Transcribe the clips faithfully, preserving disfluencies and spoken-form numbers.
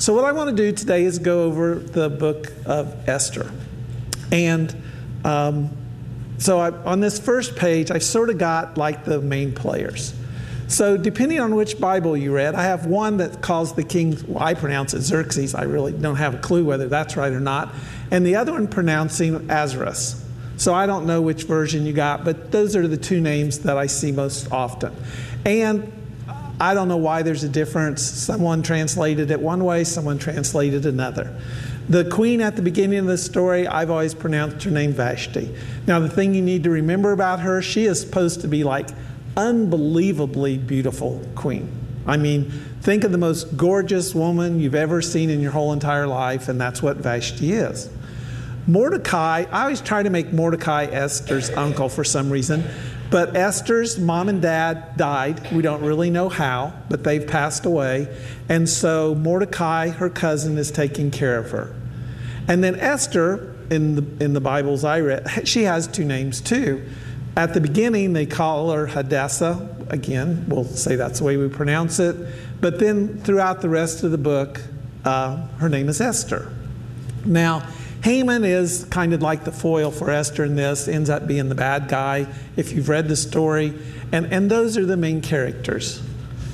So what I want to do today is go over the book of Esther. And um, so I, on this first page, I've sort of got like the main players. So depending on which Bible you read, I have one that calls the king, well, I pronounce it Xerxes. I really don't have a clue whether that's right or not. And the other one pronouncing Ahasuerus. So I don't know which version you got, but those are the two names that I see most often. And I don't know why there's a difference. Someone translated it one way, someone translated another. The queen at the beginning of the story, I've always pronounced her name Vashti. Now the thing you need to remember about her, she is supposed to be like unbelievably beautiful queen. I mean, think of the most gorgeous woman you've ever seen in your whole entire life, and that's what Vashti is. Mordecai, I always try to make Mordecai Esther's uncle for some reason. But Esther's mom and dad died. We don't really know how, but they've passed away. And so Mordecai, her cousin, is taking care of her. And then Esther, in the, in the Bibles I read, she has two names too. At the beginning, they call her Hadassah. Again, we'll say that's the way we pronounce it. But then throughout the rest of the book, uh, her name is Esther. Now, Haman is kind of like the foil for Esther in this, ends up being the bad guy, if you've read the story. And, and those are the main characters.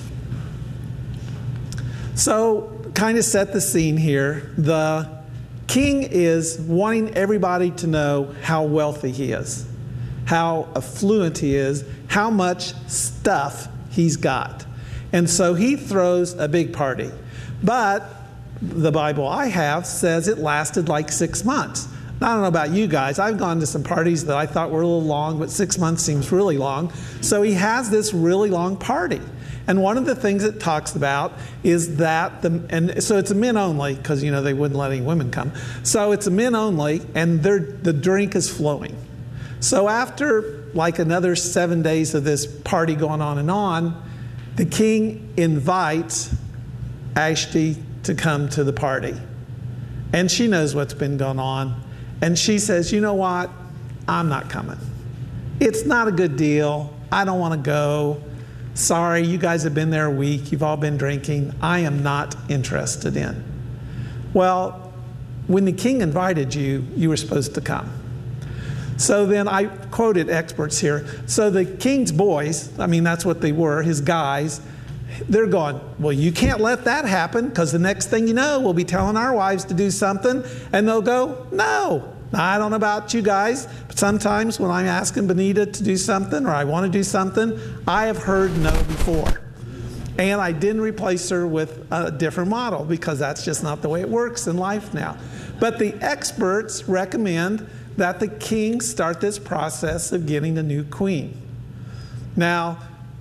So, kind of set the scene here. The king is wanting everybody to know how wealthy he is, how affluent he is, how much stuff he's got. And so he throws a big party. But the Bible I have says it lasted like six months. Now, I don't know about you guys. I've gone to some parties that I thought were a little long, but six months seems really long. So he has this really long party. And one of the things it talks about is that, the, and so it's a men only, because, you know, they wouldn't let any women come. So it's a men only, and the drink is flowing. So after like another seven days of this party going on and on, the king invites Vashti to come to the party. And she knows what's been going on. And she says, you know what? I'm not coming. It's not a good deal. I don't want to go. Sorry, you guys have been there a week. You've all been drinking. I am not interested in. Well, when the king invited you, you were supposed to come. So then I quoted experts here. So the king's boys, I mean, that's what they were, his guys, they're going, well, you can't let that happen, because the next thing you know, we'll be telling our wives to do something, and they'll go, no. Now, I don't know about you guys, but sometimes when I'm asking Benita to do something, or I want to do something, I have heard no before. And I didn't replace her with a different model, because that's just not the way it works in life now. But the experts recommend that the king start this process of getting a new queen. Now,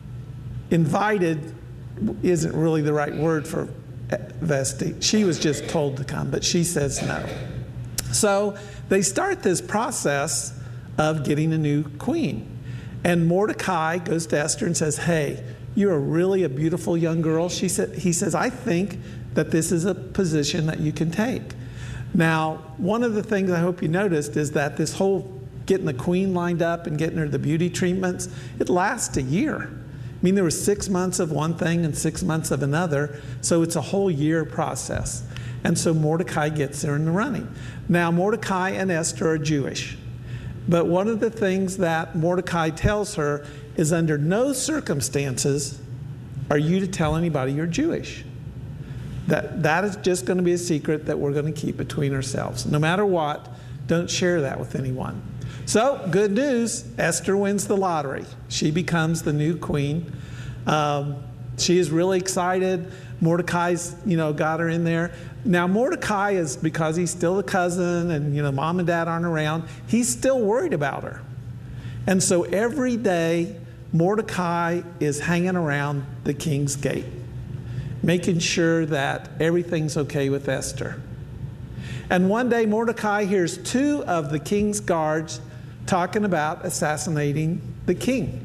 invited isn't really the right word for Vashti. She was just told to come, but she says no. So they start this process of getting a new queen. And Mordecai goes to Esther and says, hey, you're really a beautiful young girl. She said, he says, I think that this is a position that you can take. Now, one of the things I hope you noticed is that this whole getting the queen lined up and getting her the beauty treatments, it lasts a year. I mean, there was six months of one thing and six months of another, so it's a whole year process. And so Mordecai gets her in the running. Now, Mordecai and Esther are Jewish. But one of the things that Mordecai tells her is under no circumstances are you to tell anybody you're Jewish. That, that is just going to be a secret that we're going to keep between ourselves. No matter what, don't share that with anyone. So, good news, Esther wins the lottery. She becomes the new queen. Um, she is really excited. Mordecai's, you know, got her in there. Now, Mordecai is, because he's still a cousin and, you know, mom and dad aren't around, he's still worried about her. And so every day, Mordecai is hanging around the king's gate, making sure that everything's okay with Esther. And one day, Mordecai hears two of the king's guards talking about assassinating the king.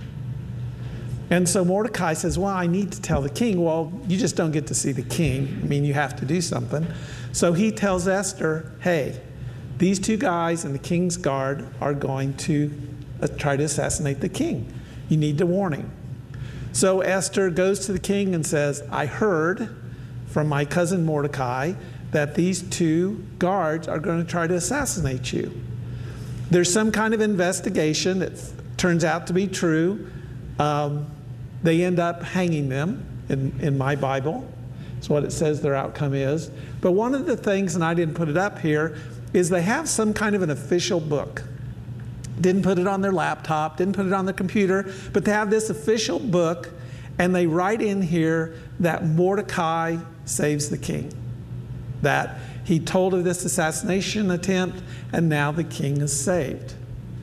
And so Mordecai says, well, I need to tell the king. Well, you just don't get to see the king. I mean, you have to do something. So he tells Esther, hey, these two guys in the king's guard are going to uh, try to assassinate the king. You need to warn him. So Esther goes to the king and says, I heard from my cousin Mordecai that these two guards are going to try to assassinate you. There's some kind of investigation that turns out to be true. Um, they end up hanging them in, in my Bible. That's what it says their outcome is. But one of the things, and I didn't put it up here, is they have some kind of an official book. Didn't put it on their laptop, didn't put it on their computer, but they have this official book, and they write in here that Mordecai saves the king. That he told of this assassination attempt, and now the king is saved.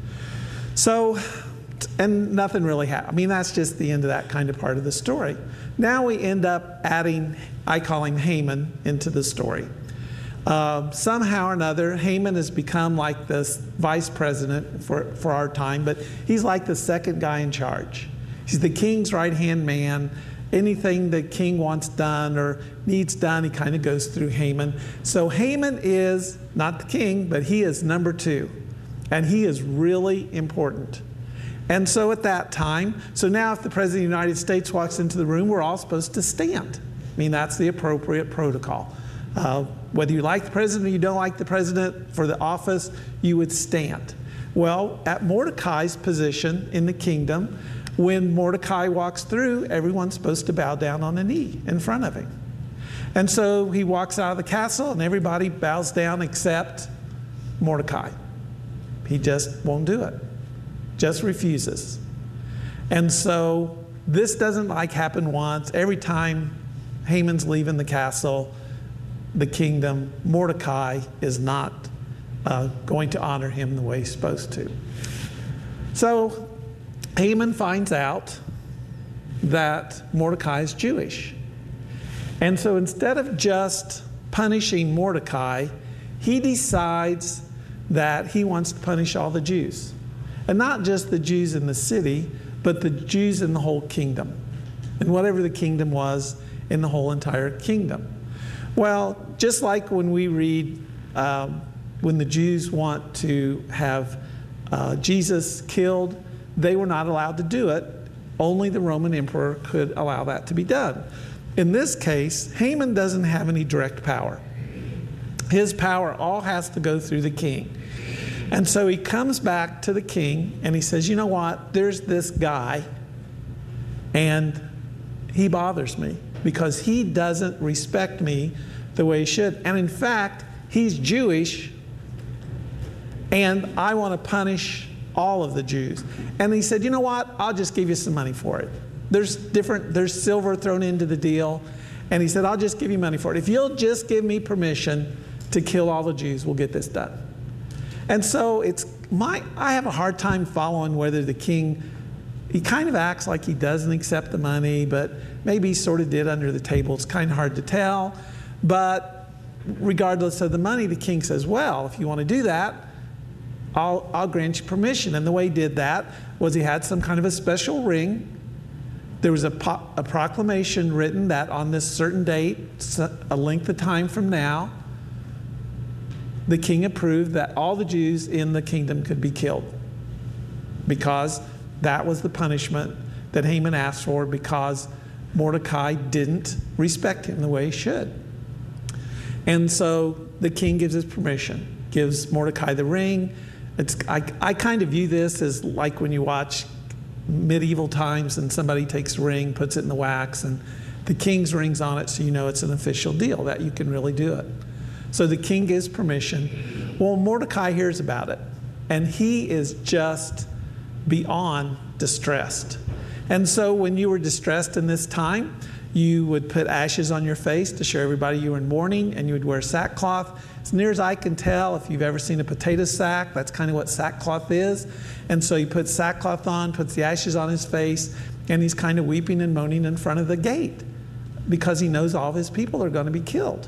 So, and nothing really happened. I mean, that's just the end of that kind of part of the story. Now we end up adding, I call him Haman, into the story. Uh, somehow or another, Haman has become like this vice president for, for our time, but he's like the second guy in charge. He's the king's right-hand man. Anything the king wants done or needs done, he kind of goes through Haman. So Haman is not the king, but he is number two. And he is really important. And so at that time, so now if the President of the United States walks into the room, we're all supposed to stand. I mean, that's the appropriate protocol. Uh, whether you like the president or you don't like the president for the office, you would stand. Well, at Mordecai's position in the kingdom, when Mordecai walks through, everyone's supposed to bow down on a knee in front of him. And so he walks out of the castle and everybody bows down except Mordecai. He just won't do it. Just refuses. And so this doesn't like happen once. Every time Haman's leaving the castle, the kingdom, Mordecai is not uh, going to honor him the way he's supposed to. So Haman finds out that Mordecai is Jewish. And so instead of just punishing Mordecai, he decides that he wants to punish all the Jews. And not just the Jews in the city, but the Jews in the whole kingdom. And whatever the kingdom was in the whole entire kingdom. Well, just like when we read, um, when the Jews want to have uh, Jesus killed, they were not allowed to do it. Only the Roman emperor could allow that to be done. In this case, Haman doesn't have any direct power. His power all has to go through the king. And so he comes back to the king and he says, you know what, there's this guy and he bothers me because he doesn't respect me the way he should. And in fact, he's Jewish and I want to punish all of the Jews. And he said, you know what, I'll just give you some money for it. There's different, there's silver thrown into the deal. And he said, I'll just give you money for it. If you'll just give me permission to kill all the Jews, we'll get this done. And so it's my, I have a hard time following whether the king, he kind of acts like he doesn't accept the money, but maybe he sort of did under the table. It's kind of hard to tell. But regardless of the money, the king says, well, if you want to do that, I'll, I'll grant you permission. And the way he did that was he had some kind of a special ring. There was a, po a proclamation written that on this certain date, a length of time from now, the king approved that all the Jews in the kingdom could be killed because that was the punishment that Haman asked for because Mordecai didn't respect him the way he should. And so the king gives his permission, gives Mordecai the ring. It's, I, I kind of view this as like when you watch medieval times and somebody takes a ring, puts it in the wax, and the king's ring's on it, so you know it's an official deal, that you can really do it. So the king gives permission. Well, Mordecai hears about it, and he is just beyond distressed. And so when you were distressed in this time, you would put ashes on your face to show everybody you were in mourning, and you would wear sackcloth. As near as I can tell, if you've ever seen a potato sack, that's kind of what sackcloth is. And so he puts sackcloth on, puts the ashes on his face, and he's kind of weeping and moaning in front of the gate because he knows all of his people are going to be killed.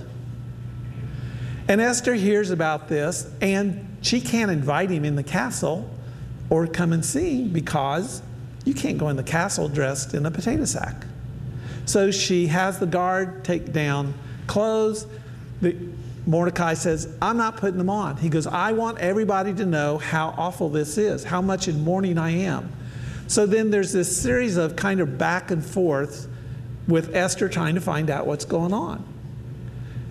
And Esther hears about this, and she can't invite him in the castle or come and see because you can't go in the castle dressed in a potato sack. So she has the guard take down clothes. The, Mordecai says, I'm not putting them on. He goes, I want everybody to know how awful this is, how much in mourning I am. So then there's this series of kind of back and forth with Esther trying to find out what's going on.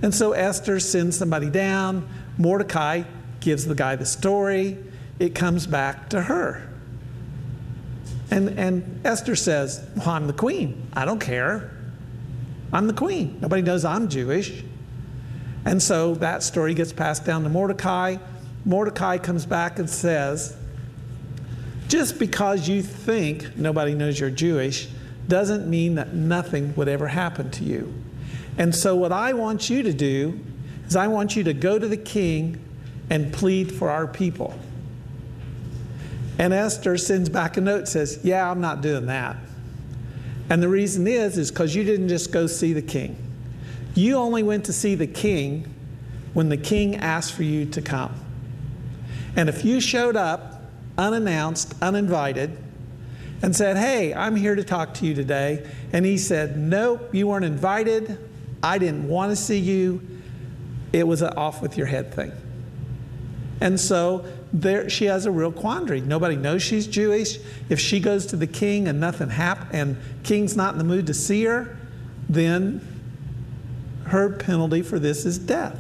And so Esther sends somebody down. Mordecai gives the guy the story. It comes back to her. And, and Esther says, well, I'm the queen. I don't care. I'm the queen. Nobody knows I'm Jewish. And so that story gets passed down to Mordecai. Mordecai comes back and says, just because you think nobody knows you're Jewish doesn't mean that nothing would ever happen to you. And so what I want you to do is I want you to go to the king and plead for our people. And Esther sends back a note, says, yeah, I'm not doing that. And the reason is, is because you didn't just go see the king. You only went to see the king when the king asked for you to come. And if you showed up unannounced, uninvited, and said, hey, I'm here to talk to you today, and he said, nope, you weren't invited, I didn't want to see you, it was an off with your head thing. And so there, she has a real quandary. Nobody knows she's Jewish. If she goes to the king and nothing happens, and king's not in the mood to see her, then her penalty for this is death.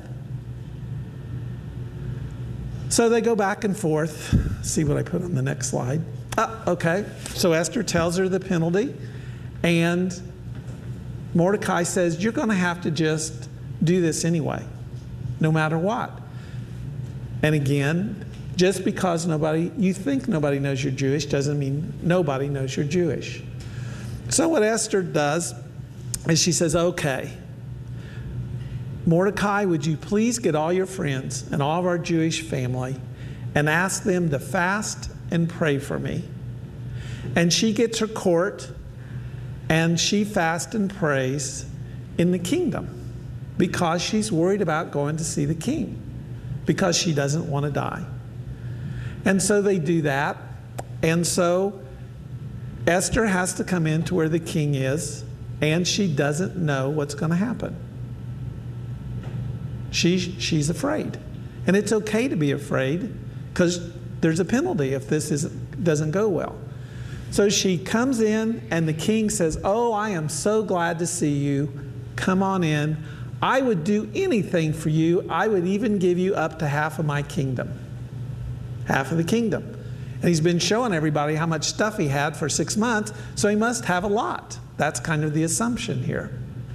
So they go back and forth. See what I put on the next slide. Oh, okay. So Esther tells her the penalty, and Mordecai says, you're going to have to just do this anyway, no matter what. And again, just because nobody, you think nobody knows you're Jewish doesn't mean nobody knows you're Jewish. So what Esther does is she says, okay, Mordecai, would you please get all your friends and all of our Jewish family and ask them to fast and pray for me. And she gets her court, and she fasts and prays in the kingdom because she's worried about going to see the king, because she doesn't want to die. And so they do that. And so Esther has to come in to where the king is, and she doesn't know what's going to happen. She, she's afraid. And it's okay to be afraid because there's a penalty if this isn't, doesn't go well. So she comes in, and the king says, oh, I am so glad to see you. Come on in. I would do anything for you. I would even give you up to half of my kingdom. Half of the kingdom. And he's been showing everybody how much stuff he had for six months, so he must have a lot. That's kind of the assumption here.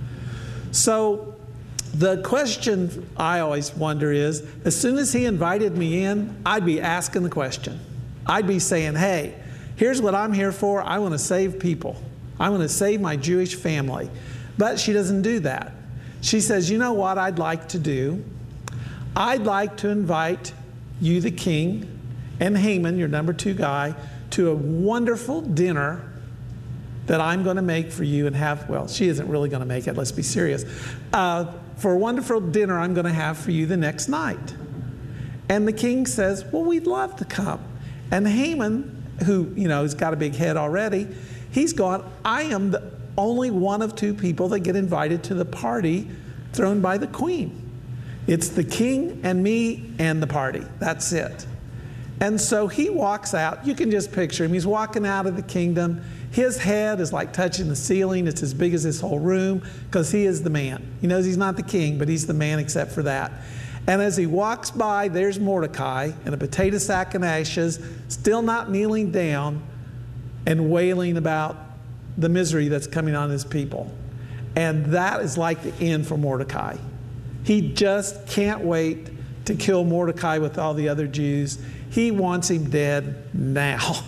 So the question I always wonder is, as soon as he invited me in, I'd be asking the question. I'd be saying, hey, here's what I'm here for. I want to save people. I want to save my Jewish family. But she doesn't do that. She says, you know what I'd like to do? I'd like to invite you, the king, and Haman, your number two guy, to a wonderful dinner that I'm going to make for you and have, well, she isn't really going to make it, let's be serious. Uh, for a wonderful dinner I'm going to have for you the next night. And the king says, well, we'd love to come. And Haman, who, you know, has got a big head already, he's gone, I am the only one of two people that get invited to the party thrown by the queen. It's the king and me and the party. That's it. And so he walks out. You can just picture him. He's walking out of the kingdom. His head is like touching the ceiling. It's as big as this whole room because he is the man. He knows he's not the king, but he's the man except for that. And as he walks by, there's Mordecai in a potato sack and ashes, still not kneeling down and wailing about the misery that's coming on his people. And that is like the end for Mordecai. He just can't wait to kill Mordecai with all the other Jews. He wants him dead now,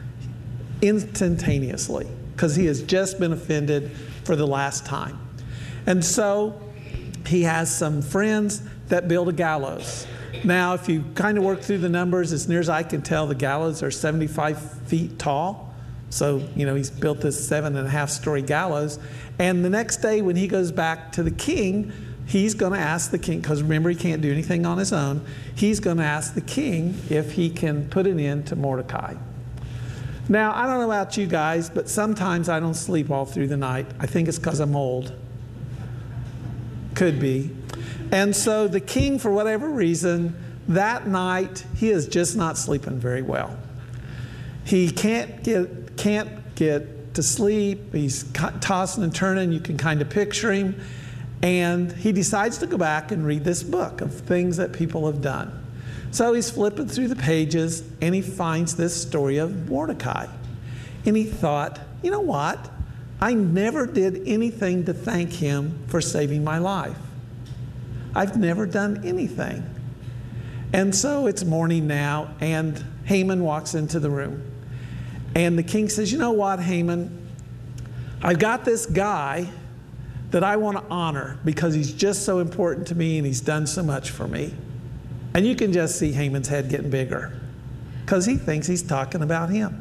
instantaneously, because he has just been offended for the last time. And so he has some friends that build a gallows. Now, if you kind of work through the numbers, as near as I can tell, the gallows are seventy-five feet tall. So, you know, he's built this seven and a half story gallows. And the next day when he goes back to the king, he's going to ask the king, because remember, he can't do anything on his own. He's going to ask the king if he can put an end to Mordecai. Now, I don't know about you guys, but sometimes I don't sleep all through the night. I think it's because I'm old. Could be. And so the king, for whatever reason, that night, he is just not sleeping very well. He can't get, can't get to sleep. He's tossing and turning. You can kind of picture him. And he decides to go back and read this book of things that people have done. So he's flipping through the pages, and he finds this story of Mordecai. And he thought, you know what? I never did anything to thank him for saving my life. I've never done anything. And so it's morning now, and Haman walks into the room. And the king says, you know what, Haman? I've got this guy that I want to honor because he's just so important to me and he's done so much for me. And you can just see Haman's head getting bigger because he thinks he's talking about him.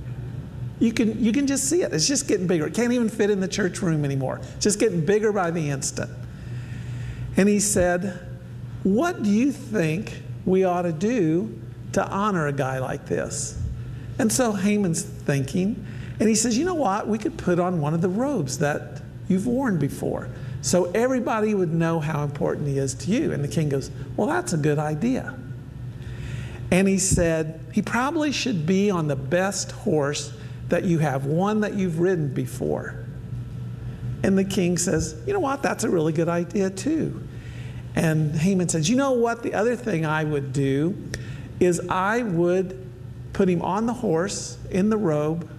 You can, you can just see it. It's just getting bigger. It can't even fit in the church room anymore. It's just getting bigger by the instant. And he said, what do you think we ought to do to honor a guy like this? And so Haman's thinking, and he says, you know what? We could put on one of the robes that you've worn before, so everybody would know how important he is to you. And the king goes, well, that's a good idea. And he said, he probably should be on the best horse that you have, one that you've ridden before. And the king says, you know what? That's a really good idea too. And Haman says, you know what? The other thing I would do is I would put him on the horse in the robe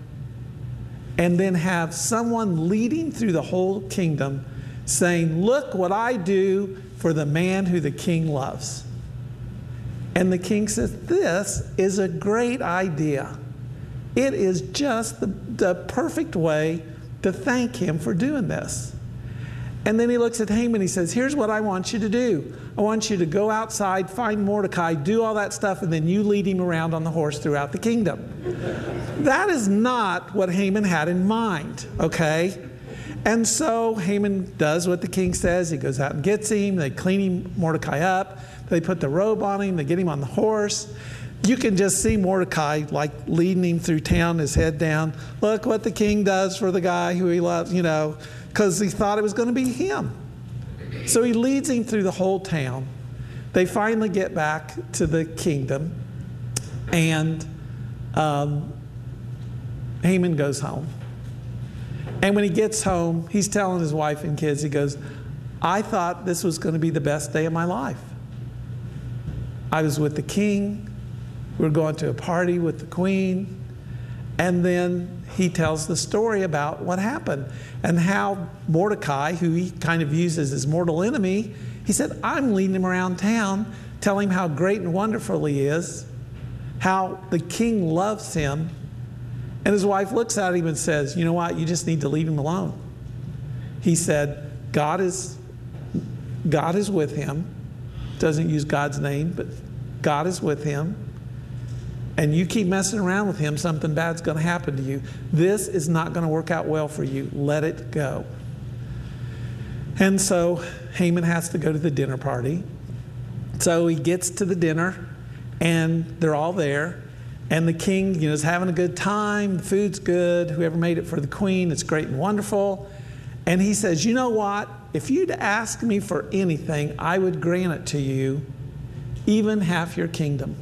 and then have someone leading through the whole kingdom saying, look what I do for the man who the king loves. And the king says, this is a great idea. It is just the, the perfect way to thank him for doing this. And then he looks at Haman and he says, here's what I want you to do. I want you to go outside, find Mordecai, do all that stuff, and then you lead him around on the horse throughout the kingdom. That is not what Haman had in mind, okay? And so Haman does what the king says. He goes out and gets him. They clean him, Mordecai up. They put the robe on him. They get him on the horse. You can just see Mordecai like leading him through town, his head down. Look what the king does for the guy who he loves, you know, because he thought it was going to be him. So he leads him through the whole town. They finally get back to the kingdom, and um, Haman goes home. And when he gets home, he's telling his wife and kids, he goes, I thought this was going to be the best day of my life. I was with the king. We were going to a party with the queen. And then he tells the story about what happened and how Mordecai, who he kind of views as his mortal enemy, he said, I'm leading him around town, telling him how great and wonderful he is, how the king loves him. And his wife looks at him and says, you know what, you just need to leave him alone. He said, God is, God is with him. Doesn't use God's name, but God is with him. And you keep messing around with him, something bad's going to happen to you. This is not going to work out well for you. Let it go. And so Haman has to go to the dinner party. So he gets to the dinner, and they're all there. And the king, you know, is having a good time. The food's good. Whoever made it for the queen, it's great and wonderful. And he says, you know what? If you'd ask me for anything, I would grant it to you, even half your kingdom.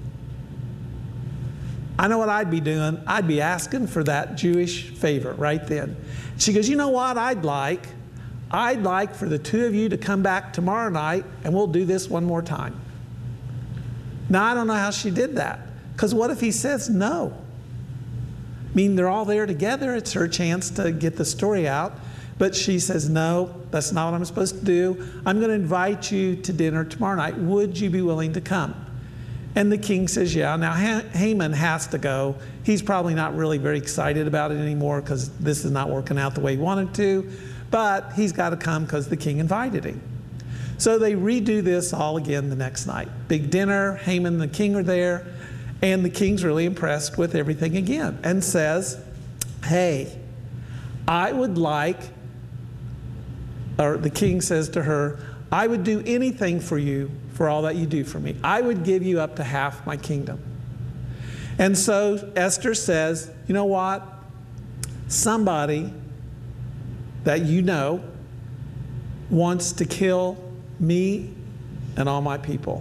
I know what I'd be doing. I'd be asking for that Jewish favor right then. She goes, you know what I'd like? I'd like for the two of you to come back tomorrow night, and we'll do this one more time. Now, I don't know how she did that. Because what if he says no? I mean, they're all there together. It's her chance to get the story out. But she says, no, that's not what I'm supposed to do. I'm going to invite you to dinner tomorrow night. Would you be willing to come? And the king says, yeah. Now, Haman has to go. He's probably not really very excited about it anymore because this is not working out the way he wanted to. But he's got to come because the king invited him. So they redo this all again the next night. Big dinner. Haman and the king are there. And the king's really impressed with everything again and says, hey, I would like, or the king says to her, I would do anything for you for all that you do for me. I would give you up to half my kingdom. And so Esther says, you know what? Somebody that you know wants to kill me and all my people.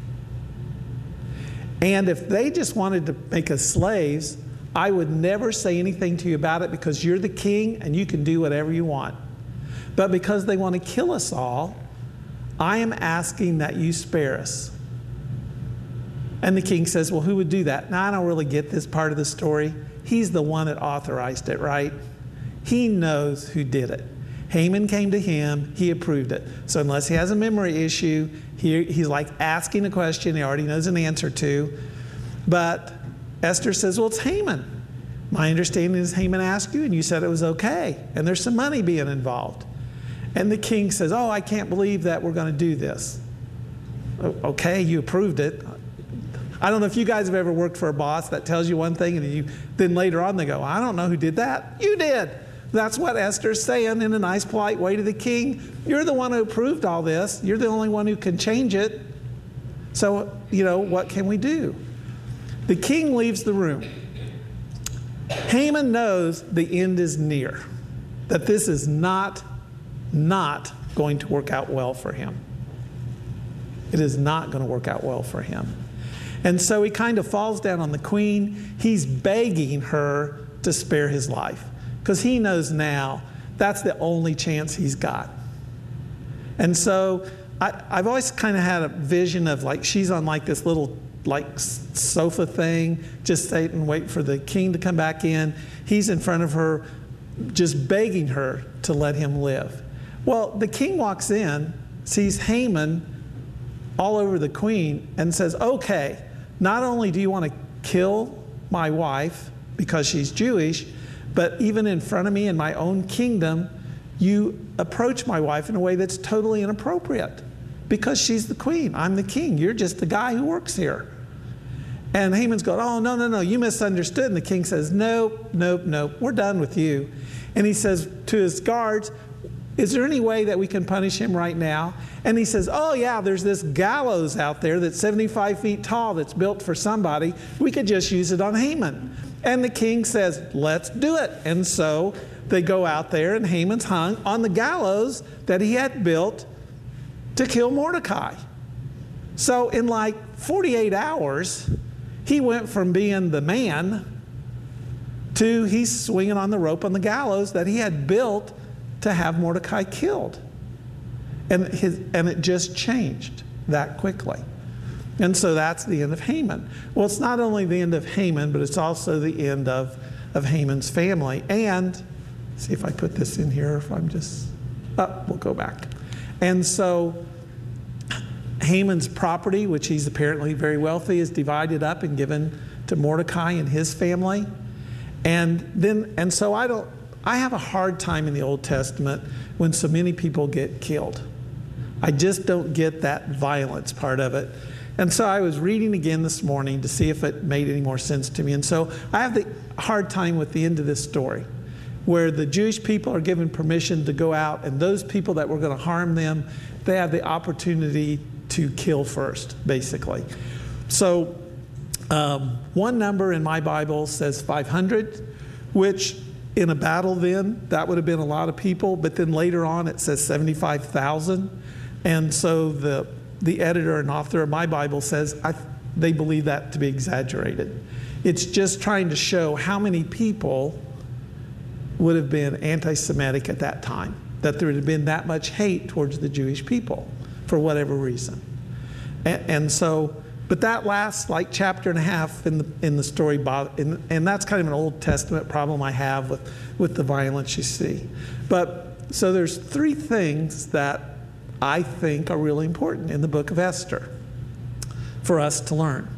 And if they just wanted to make us slaves, I would never say anything to you about it because you're the king and you can do whatever you want. But because they want to kill us all, I am asking that you spare us. And the king says, well, who would do that? Now, I don't really get this part of the story. He's the one that authorized it, right? He knows who did it. Haman came to him. He approved it. So unless he has a memory issue, he, he's like asking a question he already knows an answer to. But Esther says, well, it's Haman. My understanding is Haman asked you, and you said it was okay. And there's some money being involved. And the king says, oh, I can't believe that we're going to do this. Okay, you approved it. I don't know if you guys have ever worked for a boss that tells you one thing and you, then later on they go, I don't know who did that. You did. That's what Esther's saying in a nice, polite way to the king. You're the one who approved all this. You're the only one who can change it. So, you know, what can we do? The king leaves the room. Haman knows the end is near, that this is not, not going to work out well for him. It is not going to work out well for him. And so he kind of falls down on the queen. He's begging her to spare his life because he knows now that's the only chance he's got. And so I, I've always kind of had a vision of like she's on like this little like sofa thing, just sitting and waiting for the king to come back in. He's in front of her, just begging her to let him live. Well, the king walks in, sees Haman all over the queen, and says, okay, not only do you want to kill my wife because she's Jewish, but even in front of me in my own kingdom, you approach my wife in a way that's totally inappropriate because she's the queen. I'm the king. You're just the guy who works here. And Haman's going, oh, no, no, no, you misunderstood. And the king says, nope, nope, nope, we're done with you. And he says to his guards, is there any way that we can punish him right now? And he says, oh yeah, there's this gallows out there that's seventy-five feet tall that's built for somebody. We could just use it on Haman. And the king says, let's do it. And so they go out there and Haman's hung on the gallows that he had built to kill Mordecai. So in like forty-eight hours, he went from being the man to he's swinging on the rope on the gallows that he had built to have Mordecai killed. And, his, and it just changed that quickly. And so that's the end of Haman. Well, it's not only the end of Haman, but it's also the end of, of Haman's family. And, see if I put this in here, if I'm just, oh, we'll go back. And so Haman's property, which he's apparently very wealthy, is divided up and given to Mordecai and his family. And then, and so I don't, I have a hard time in the Old Testament when so many people get killed. I just don't get that violence part of it. And so I was reading again this morning to see if it made any more sense to me. And so I have the hard time with the end of this story, where the Jewish people are given permission to go out, and those people that were going to harm them, they have the opportunity to kill first, basically. So um, one number in my Bible says five hundred, which in a battle then, that would have been a lot of people, but then later on it says seventy-five thousand. And so the, the editor and author of my Bible says I, they believe that to be exaggerated. It's just trying to show how many people would have been anti-Semitic at that time, that there would have been that much hate towards the Jewish people for whatever reason. And, and so, but that last like chapter and a half in the in the story, and, and that's kind of an Old Testament problem I have with, with the violence you see. But so there's three things that I think are really important in the book of Esther for us to learn.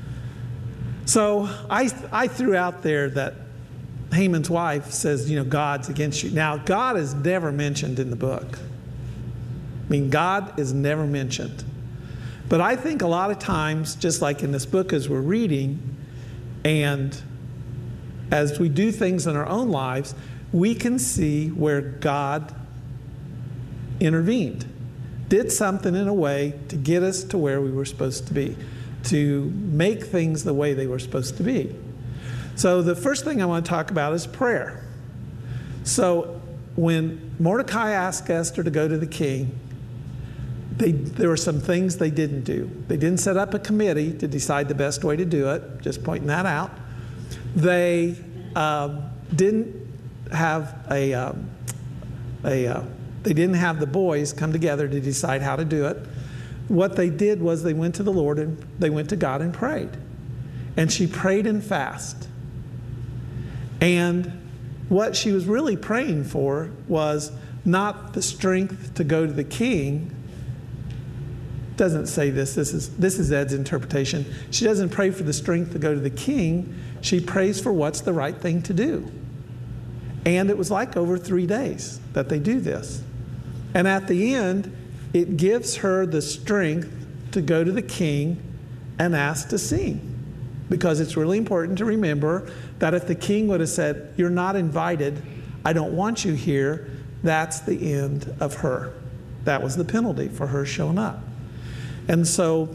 So I I threw out there that Haman's wife says, you know, God's against you. Now, God is never mentioned in the book. I mean, God is never mentioned. But I think a lot of times, just like in this book as we're reading, and as we do things in our own lives, we can see where God intervened, did something in a way to get us to where we were supposed to be, to make things the way they were supposed to be. So the first thing I want to talk about is prayer. So when Mordecai asked Esther to go to the king, They, there were some things they didn't do. They didn't set up a committee to decide the best way to do it, just pointing that out. They um, didn't have a, um, a uh, They didn't have the boys come together to decide how to do it. What they did was they went to the Lord and they went to God and prayed. And she prayed and fasted. And what she was really praying for was not the strength to go to the king. Doesn't say this. This is, this is Ed's interpretation. She doesn't pray for the strength to go to the king. She prays for what's the right thing to do. And it was like over three days that they do this. And at the end, it gives her the strength to go to the king and ask to sing. Because it's really important to remember that if the king would have said, "You're not invited, I don't want you here," that's the end of her. That was the penalty for her showing up. And so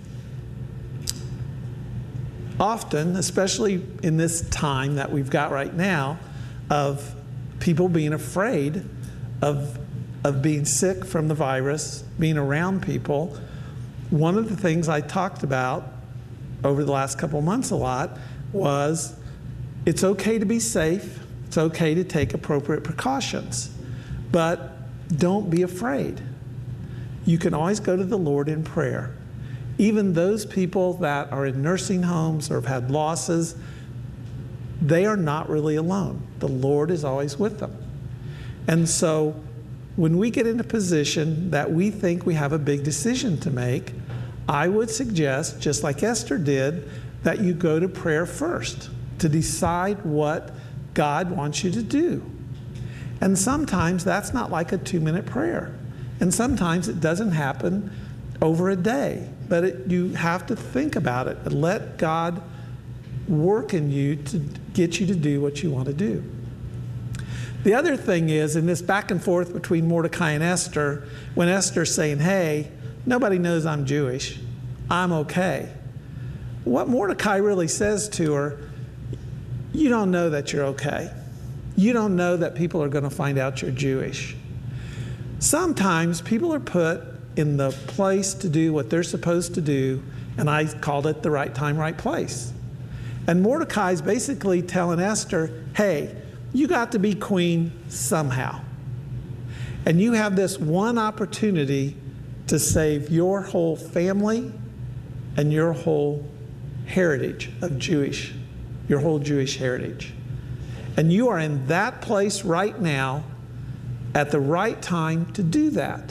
often, especially in this time that we've got right now of people being afraid of, of being sick from the virus, being around people, one of the things I talked about over the last couple of months a lot was it's okay to be safe, it's okay to take appropriate precautions, but don't be afraid. You can always go to the Lord in prayer. Even those people that are in nursing homes or have had losses, they are not really alone. The Lord is always with them. And so when we get in a position that we think we have a big decision to make, I would suggest, just like Esther did, that you go to prayer first to decide what God wants you to do. And sometimes that's not like a two-minute prayer. And sometimes it doesn't happen over a day. But it, you have to think about it and let God work in you to get you to do what you want to do. The other thing is, in this back and forth between Mordecai and Esther, when Esther's saying, "Hey, nobody knows I'm Jewish, I'm okay," what Mordecai really says to her, you don't know that you're okay. You don't know that people are going to find out you're Jewish. Sometimes people are put in the place to do what they're supposed to do, and I called it the right time, right place. And Mordecai's basically telling Esther, hey, you got to be queen somehow. And you have this one opportunity to save your whole family and your whole heritage of Jewish, your whole Jewish heritage. And you are in that place right now at the right time to do that.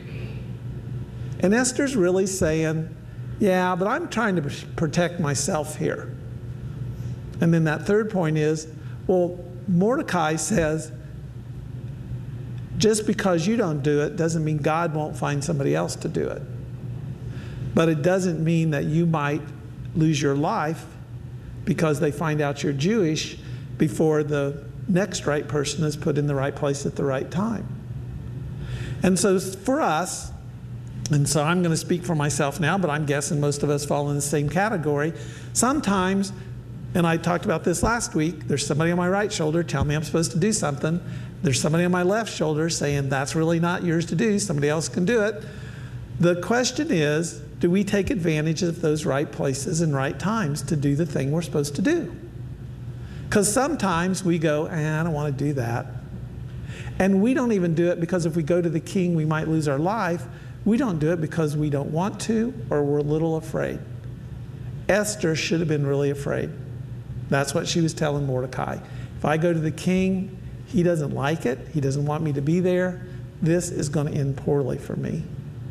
And Esther's really saying, yeah, but I'm trying to protect myself here. And then that third point is, well, Mordecai says, just because you don't do it doesn't mean God won't find somebody else to do it. But it doesn't mean that you might lose your life because they find out you're Jewish before the next right person is put in the right place at the right time. And so for us, and so I'm going to speak for myself now, but I'm guessing most of us fall in the same category. Sometimes, and I talked about this last week, there's somebody on my right shoulder telling me I'm supposed to do something. There's somebody on my left shoulder saying that's really not yours to do. Somebody else can do it. The question is, do we take advantage of those right places and right times to do the thing we're supposed to do? Because sometimes we go, eh, I don't want to do that. And we don't even do it because if we go to the king, we might lose our life. We don't do it because we don't want to or we're a little afraid. Esther should have been really afraid. That's what she was telling Mordecai. If I go to the king, he doesn't like it. He doesn't want me to be there. This is going to end poorly for me.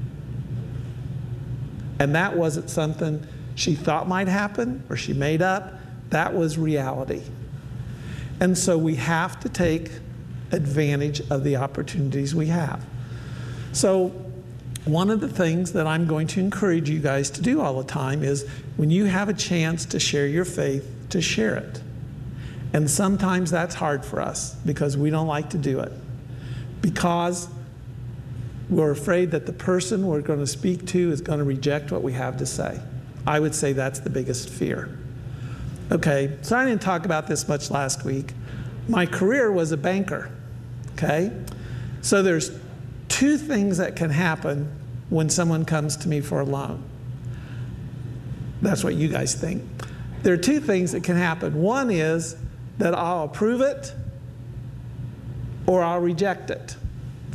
And that wasn't something she thought might happen or she made up. That was reality. And so we have to take advantage of the opportunities we have. So one of the things that I'm going to encourage you guys to do all the time is when you have a chance to share your faith, to share it. And sometimes that's hard for us because we don't like to do it. Because we're afraid that the person we're going to speak to is going to reject what we have to say. I would say that's the biggest fear. Okay, so I didn't talk about this much last week. My career was a banker, okay? So there's two things that can happen when someone comes to me for a loan. That's what you guys think. There are two things that can happen. One is that I'll approve it or I'll reject it.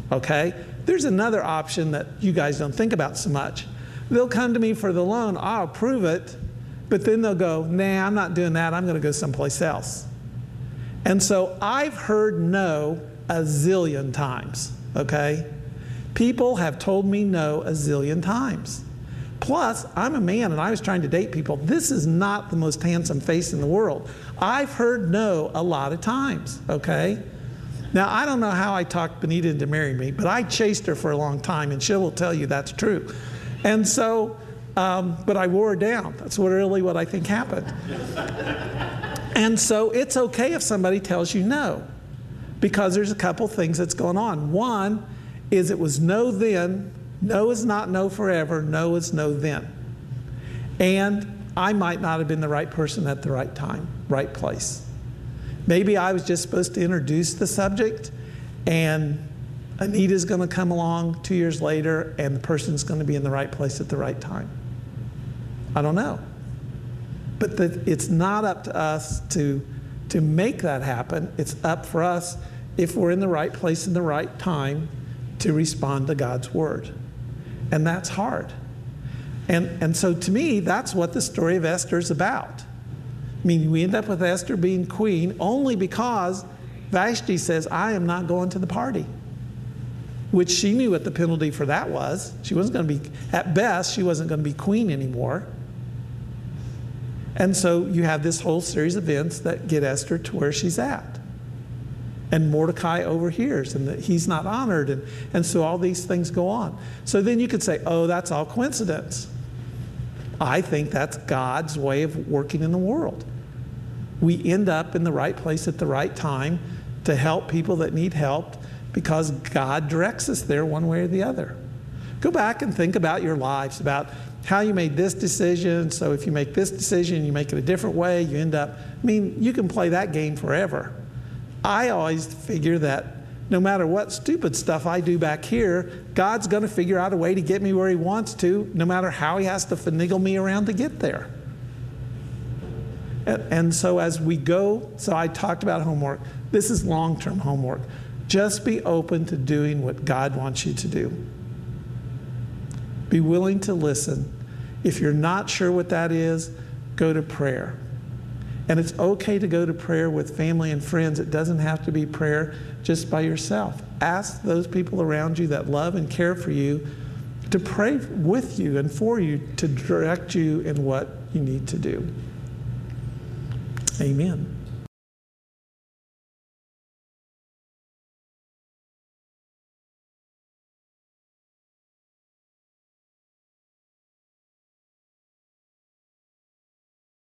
Okay? There's another option that you guys don't think about so much. They'll come to me for the loan, I'll approve it, but then they'll go, nah, I'm not doing that, I'm going to go someplace else. And so I've heard no a zillion times, okay? People have told me no a zillion times. Plus, I'm a man and I was trying to date people. This is not the most handsome face in the world. I've heard no a lot of times, okay? Now, I don't know how I talked Benita into marrying me, but I chased her for a long time, and she will tell you that's true. And so, um, but I wore her down. That's what really what I think happened. And so it's okay if somebody tells you no, because there's a couple things that's going on. One is it was no then. No is not no forever. No is no then. And I might not have been the right person at the right time, right place. Maybe I was just supposed to introduce the subject, and Anita's going to come along two years later, and the person's going to be in the right place at the right time. I don't know. But the, it's not up to us to, to make that happen. It's up for us, if we're in the right place in the right time, to respond to God's word. And that's hard. And, and so to me, that's what the story of Esther is about. I mean, we end up with Esther being queen only because Vashti says, I am not going to the party. Which she knew what the penalty for that was. She wasn't going to be, at best, she wasn't going to be queen anymore. And so you have this whole series of events that get Esther to where she's at. And Mordecai overhears, and that he's not honored, and, and so all these things go on. So then you could say, oh, that's all coincidence. I think that's God's way of working in the world. We end up in the right place at the right time to help people that need help because God directs us there one way or the other. Go back and think about your lives, about how you made this decision. So if you make this decision, you make it a different way, you end up, I mean, you can play that game forever. I always figure that no matter what stupid stuff I do back here, God's going to figure out a way to get me where he wants to, no matter how he has to finagle me around to get there. And, and so as we go, so I talked about homework. This is long-term homework. Just be open to doing what God wants you to do. Be willing to listen. If you're not sure what that is, go to prayer. And it's okay to go to prayer with family and friends. It doesn't have to be prayer just by yourself. Ask those people around you that love and care for you to pray with you and for you to direct you in what you need to do. Amen.